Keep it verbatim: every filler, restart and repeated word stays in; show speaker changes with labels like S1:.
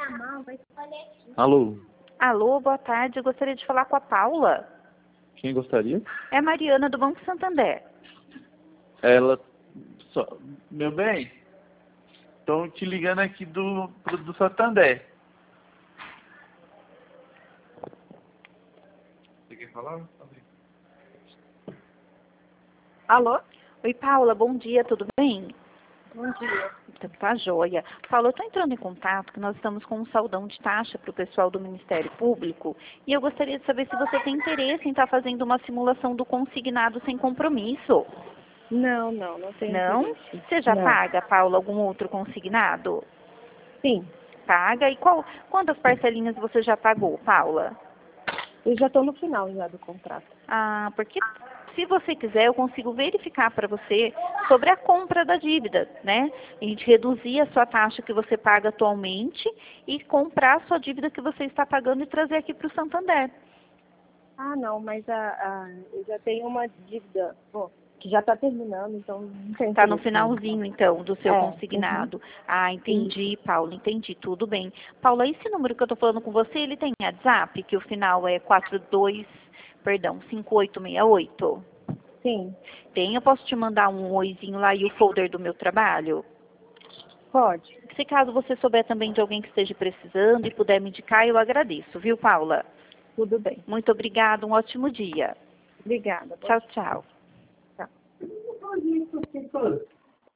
S1: Alô,
S2: Alô, boa tarde. Eu gostaria de falar com a Paula.
S1: quem gostaria?
S2: É a Mariana do Banco Santander.
S1: Ela. Só... Meu bem, estão te ligando aqui do, do Santander. Você quer falar?
S3: Alô?
S2: Oi, Paula, bom dia, tudo bem?
S3: Bom dia.
S2: Então, tá joia. Paula, eu estou entrando em contato que nós estamos com um saldão de taxa para o pessoal do Ministério Público e eu gostaria de saber se você tem interesse em estar fazendo uma simulação do consignado sem compromisso.
S3: Não, não, não tenho
S2: Não?
S3: interesse.
S2: Você já
S3: Não.
S2: paga, Paula, algum outro consignado?
S3: Sim,
S2: Paga. E qual, quantas parcelinhas você já pagou, Paula?
S3: eu já estou no final já do contrato.
S2: Ah, porque se você quiser, eu consigo verificar para você sobre a compra da dívida, né? A gente reduzir a sua taxa que você paga atualmente e comprar a sua dívida que você está pagando e trazer aqui para o Santander.
S3: Ah, não, mas a, a, eu já tenho uma dívida, bom, que já está terminando, então não tem
S2: Está no
S3: interesse.
S2: finalzinho, então, do seu
S3: É,
S2: consignado. Ah, entendi,
S3: Isso.
S2: Paula, entendi, tudo bem. Paula, esse número que eu estou falando com você, ele tem WhatsApp, que o final é quatro dois, perdão, cinco oito seis oito?
S3: Sim,
S2: Tem, eu posso te mandar um oizinho lá e o folder do meu trabalho?
S3: pode.
S2: Se caso você souber também de alguém que esteja precisando e puder me indicar, eu agradeço, viu, Paula?
S3: Tudo bem.
S2: Muito obrigada, um ótimo dia.
S3: Obrigada.
S2: Tchau, tchau.
S3: Tchau.